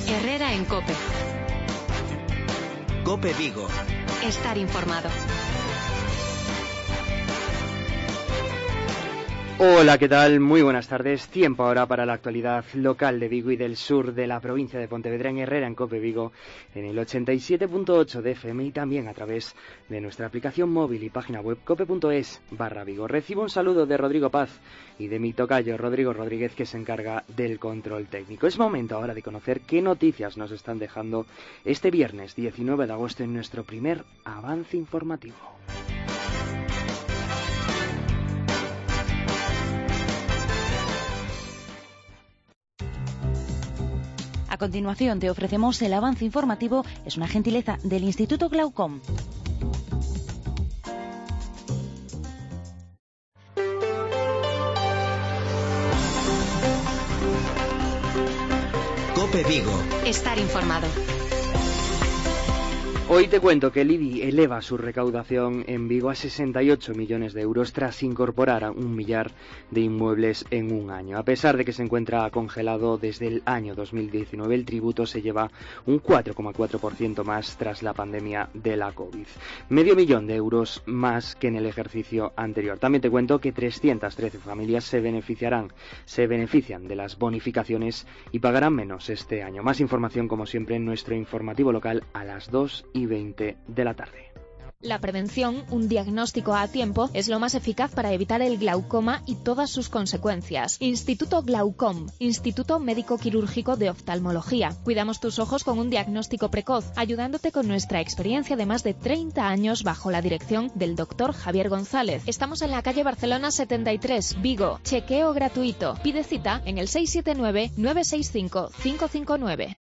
Herrera en COPE. COPE Vigo. Estar informado. Hola, ¿qué tal? Muy buenas tardes. Tiempo ahora para la actualidad local de Vigo y del sur de la provincia de Pontevedra en Herrera en COPE Vigo, en el 87.8 de FM y también a través de nuestra aplicación móvil y página web cope.es/Vigo. Recibo un saludo de Rodrigo Paz y de mi tocayo Rodrigo Rodríguez, que se encarga del control técnico. Es momento ahora de conocer qué noticias nos están dejando este viernes 19 de agosto en nuestro primer avance informativo. A continuación te ofrecemos el avance informativo, es una gentileza del Instituto Glaucom. COPE Vigo. Estar informado. Hoy te cuento que el IBI eleva su recaudación en Vigo a 68 millones de euros tras incorporar a 1 millar de inmuebles en un año. A pesar de que se encuentra congelado desde el año 2019, el tributo se lleva un 4,4% más tras la pandemia de la COVID. Medio millón de euros más que en el ejercicio anterior. También te cuento que 313 familias se benefician de las bonificaciones y pagarán menos este año. Más información, como siempre, en nuestro informativo local a las 2:20 de la tarde. La prevención, un diagnóstico a tiempo, es lo más eficaz para evitar el glaucoma y todas sus consecuencias. Instituto Glaucom, Instituto Médico Quirúrgico de Oftalmología. Cuidamos tus ojos con un diagnóstico precoz, ayudándote con nuestra experiencia de más de 30 años bajo la dirección del Dr. Javier González. Estamos en la calle Barcelona 73, Vigo. Chequeo gratuito. Pide cita en el 679-965-559.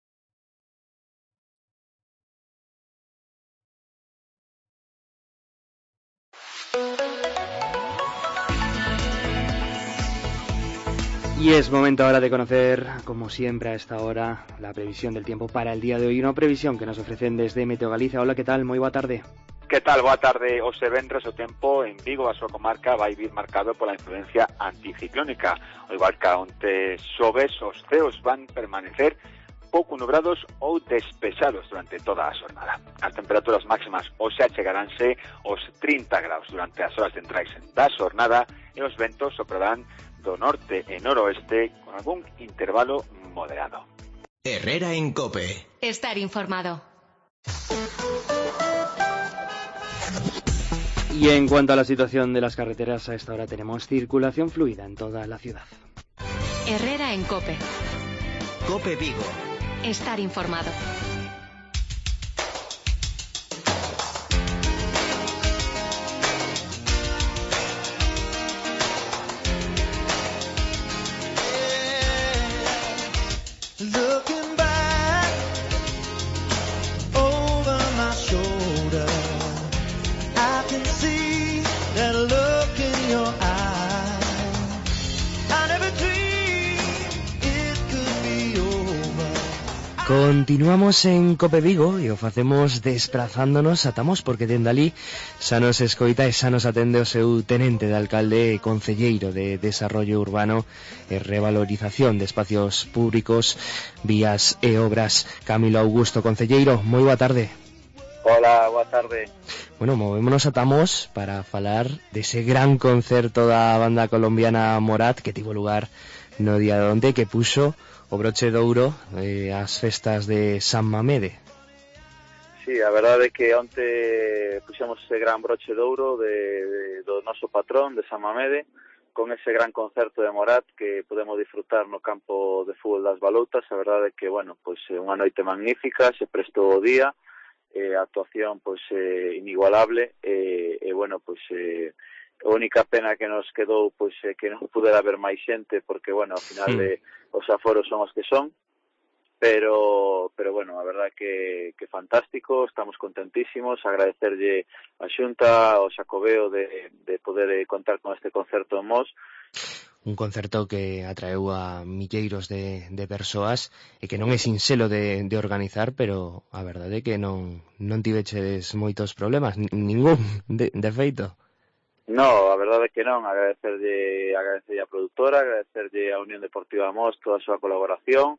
Y es momento ahora de conocer, como siempre a esta hora, la previsión del tiempo para el día de hoy. Una previsión que nos ofrecen desde Meteo Galicia. Hola, ¿qué tal? Moi boa tarde. Que tal? Boa tarde. Hoxe venres o tempo en Vigo, a súa comarca, vai vir marcado pola influencia anticiclónica. O igual que onte xoves, os ceos van permanecer pouco nubrados ou despexados durante toda a xornada. As temperaturas máximas hoxe achegaránse aos 30 graus durante as horas centrais da xornada e os ventos soprarán do norte e noroeste con algún intervalo moderado. Herrera en COPE. Estar informado. Y en cuanto a la situación de las carreteras, a esta hora tenemos circulación fluida en toda la ciudad. Herrera en COPE. COPE Vigo. Estar informado. Looking back over my shoulder, I can see that look in your eye. I never dreamed it could be over. Continuamos en COPE Vigo e o facemos desplazándonos a Tamos, porque dende ali xa nos escoita e xa nos atende o seu tenente de alcalde e concelleiro de Desarrollo Urbano e Revalorización de Espacios Públicos, Vías e Obras, Camilo Augusto. Concelleiro, moi boa tarde. Hola, boa tarde. Bueno, movémonos a Tamos para falar dese gran concerto da banda colombiana Morat que tivo lugar no día de onte, que puxo o broche de ouro as festas de San Mamede. Sí, a verdade é que onte puxemos ese gran broche de ouro do noso patrón de San Mamede, con ese gran concerto de Morat que podemos disfrutar no campo de fútbol das Baloutas. A verdade é que, bueno, pois unha noite magnífica, se prestou o día, a actuación pois inigualable, e bueno, pois a única pena que nos quedou pois que non pudera haber máis xente, porque bueno, ao final os aforos son os que son, pero bueno, a verdade que fantástico, estamos contentísimos, agradecerlle a Xunta, ao Xacobeo de poder contar con este concerto en Mos. Un concerto que atraeu a milleiros de persoas e que non é sinxelo de organizar, pero a verdade é que non tiveches moitos problemas, ningún, de feito. No, a verdade é que non, agradecerlle a produtora, agradecerlle a Unión Deportiva Mos toda a súa colaboración,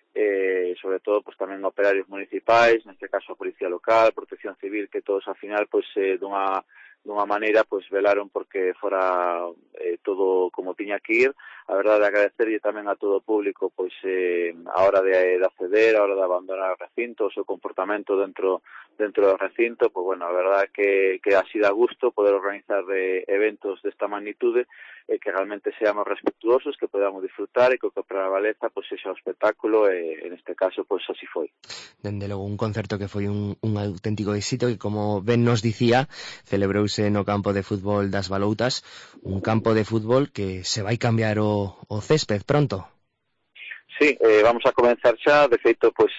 sobre todo pues tamén operarios municipais, neste caso a Policía Local, Protección Civil, que todos ao final pues dunha maneira pues velaron porque fora todo como tiña que ir. A verdade, agradecerlle tamén a todo o público pois a hora de acceder, a hora de abandonar o recinto, o seu comportamento dentro do recinto. Pois bueno, a verdade que así dá gusto poder organizar eventos desta magnitude e que realmente seamos respetuosos, que podamos disfrutar e que o que prevaleza pois sexa o espectáculo e neste caso pois así foi. Dende logo un concerto que foi un auténtico éxito e como ben nos dicía, celebrouse no campo de fútbol das Baloutas, un campo de fútbol que se vai cambiar o césped pronto. Sí, vamos a comenzar xa, de feito pois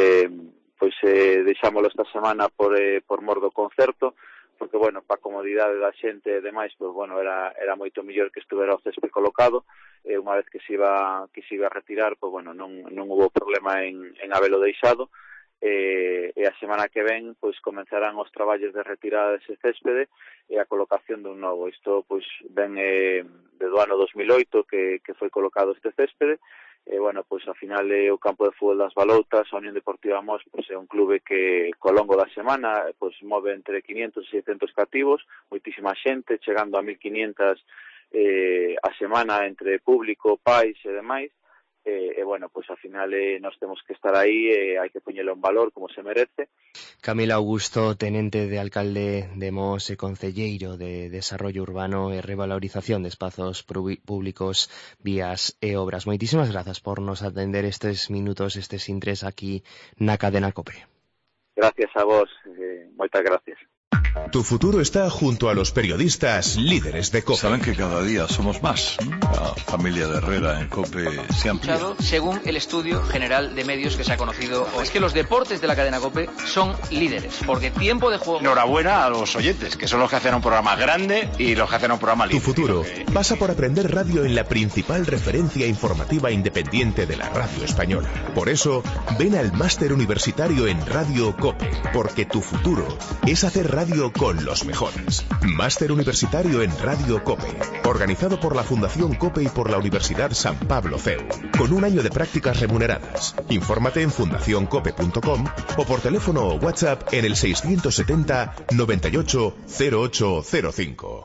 deixámoslo esta semana por mor do concerto, porque bueno, para a comodidade da xente e demais, pois bueno, era moito mellor que estuvera o césped colocado. Unha vez que se iba a retirar, pois bueno, non hubo problema en habelo deixado. E a semana que ven pois comenzarán os traballos de retirada dese céspede e a colocación dun novo. Isto pois ven do ano 2008 que foi colocado este céspede. E bueno, pois ao final o campo de fútbol das Baloutas, a Unión Deportiva Mos, pois é un clube que ao longo da semana pois move entre 500 e 600 cativos, moitísima xente, chegando a 1500 a semana entre público, pais e demais. E bueno, pois ao final nós temos que estar aí e hai que poñelo en valor como se merece. Camila Augusto, tenente de alcalde de Mos e concelleiro de Desarrollo Urbano e Revalorización de Espazos Públicos, Vías e Obras. Moitísimas grazas por nos atender estes minutos, estes intres aquí na cadena COPE. Gracias a vos, moitas gracias. Tu futuro está junto a los periodistas líderes de COPE. Saben que cada día somos más. La familia de Herrera en COPE se ha ampliado. Según el estudio general de medios que se ha conocido hoy, es que los deportes de la cadena COPE son líderes, porque tiempo de juego... Enhorabuena a los oyentes, que son los que hacen un programa grande y los que hacen un programa líder. Tu futuro pasa por aprender radio en la principal referencia informativa independiente de la radio española. Por eso, ven al máster universitario en Radio COPE, porque tu futuro es hacer radio con los mejores. Máster universitario en Radio COPE, organizado por la Fundación COPE y por la Universidad San Pablo CEU, con un año de prácticas remuneradas. Infórmate en fundacioncope.com o por teléfono o WhatsApp en el 670 98 0805.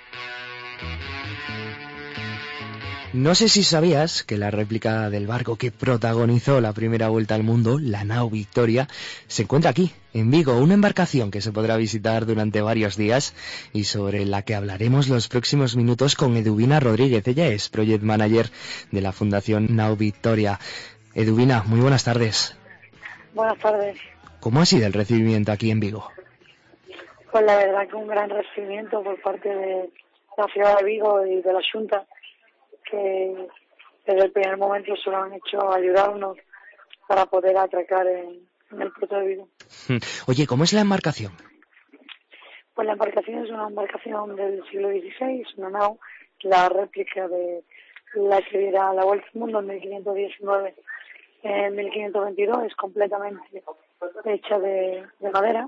No sé si sabías que la réplica del barco que protagonizó la primera vuelta al mundo, la nao Victoria, se encuentra aquí, en Vigo, una embarcación que se podrá visitar durante varios días y sobre la que hablaremos los próximos minutos con Eduvina Rodríguez. Ella es Project Manager de la Fundación Nao Victoria. Eduvina, muy buenas tardes. Buenas tardes. ¿Cómo ha sido el recibimiento aquí en Vigo? Pues la verdad que un gran recibimiento por parte de la ciudad de Vigo y de la Xunta, que desde el primer momento se lo han hecho ayudarnos para poder atracar en el puerto de Vigo. Oye, ¿cómo es la embarcación? Pues la embarcación es una embarcación del siglo XVI, una nao, la réplica de la que diera la vuelta al mundo en 1519. En 1522 es completamente hecha de madera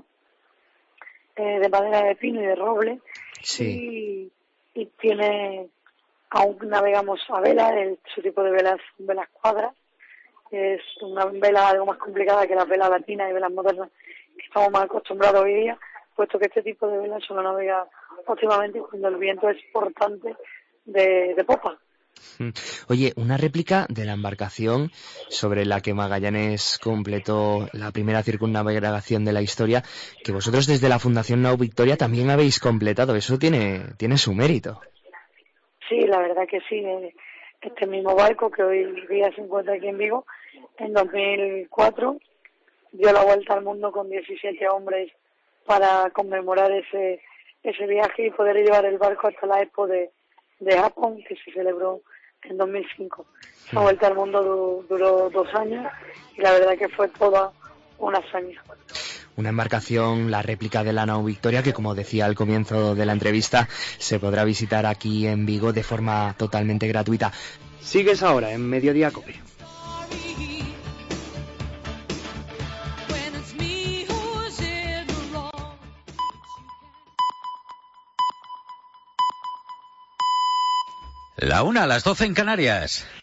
de pino y de roble. Sí. Y tiene... Aún navegamos a vela, su tipo de velas son velas cuadras. Es una vela algo más complicada que las velas latinas y velas modernas que estamos más acostumbrados hoy día, puesto que este tipo de velas solo navega óptimamente cuando el viento es portante de popa. Oye, una réplica de la embarcación sobre la que Magallanes completó la primera circunnavegación de la historia, que vosotros desde la Fundación Nao Victoria también habéis completado. Eso tiene su mérito. Sí, la verdad que sí. Este mismo barco que hoy día se encuentra aquí en Vigo, en 2004 dio la vuelta al mundo con 17 hombres para conmemorar ese viaje y poder llevar el barco hasta la Expo de Japón, que se celebró en 2005. La vuelta al mundo duró 2 años y la verdad que fue toda una hazaña. Una embarcación, la réplica de la Nao Victoria, que como decía al comienzo de la entrevista, se podrá visitar aquí en Vigo de forma totalmente gratuita. Sigues ahora en Mediodía COPE. La 1 a las 12 en Canarias.